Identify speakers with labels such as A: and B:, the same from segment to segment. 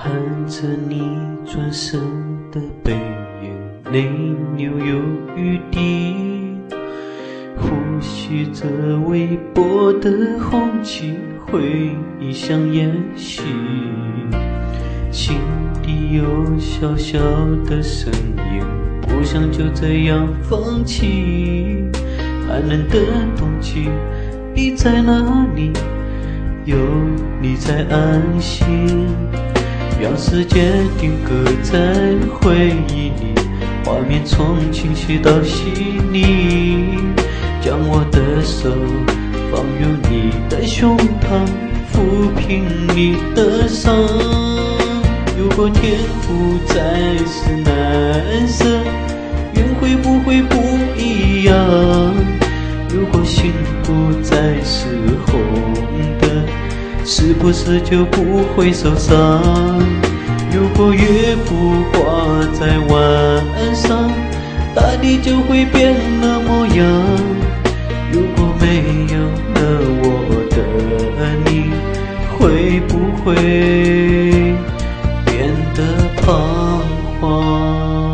A: 看着你转身的背影，泪流有雨滴，呼吸着微薄的空气，回忆像演戏，心底有小小的声音，不想就这样放弃。寒冷的冬季，你在哪里？有你在安心，让世界定格在回忆里，画面从清晰到细腻，将我的手放入你的胸膛，抚平你的伤。如果天不再是蓝色，云会不会不一样？如果心不再是红的，是不是就不会受伤？如果月不挂在晚上，大地就会变了模样。如果没有了我的你，会不会变得彷徨？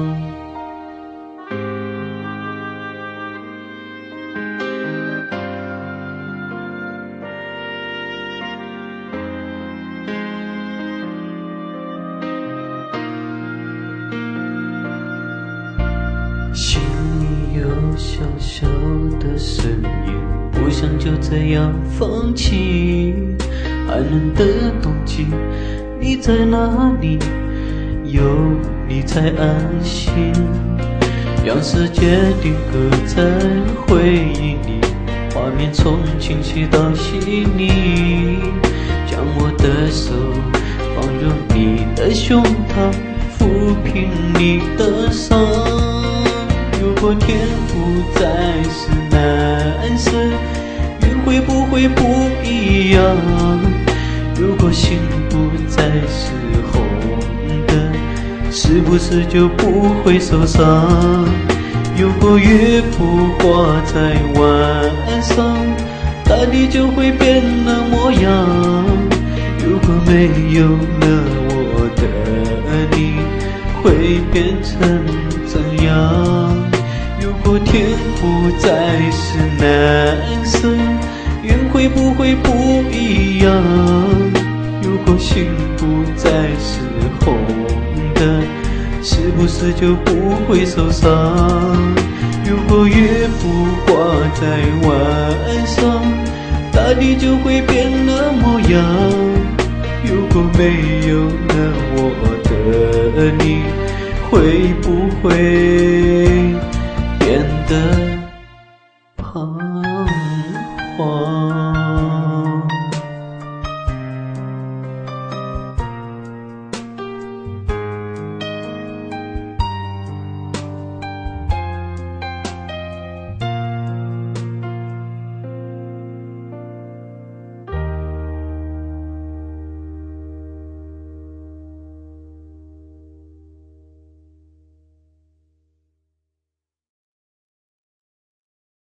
A: 心里有小小的声音，不想就这样放弃。寒冷的冬季，你在哪里？有你在安心，让世界定格在回忆里，画面从清晰到细腻，将我的手放入你的胸膛，抚平你的伤。如果天不再是蓝色，云会不会不一样？如果心不再是红的，是不是就不会受伤？如果月不挂在晚上，大地就会变了模样。如果没有了我的你，会变成怎样？如果天不再是蓝色，云会不会不一样？如果心不再是红的，是不是就不会受伤？如果月不挂在晚上，大地就会变了模样。如果没有了我的你，会不会变得彷徨？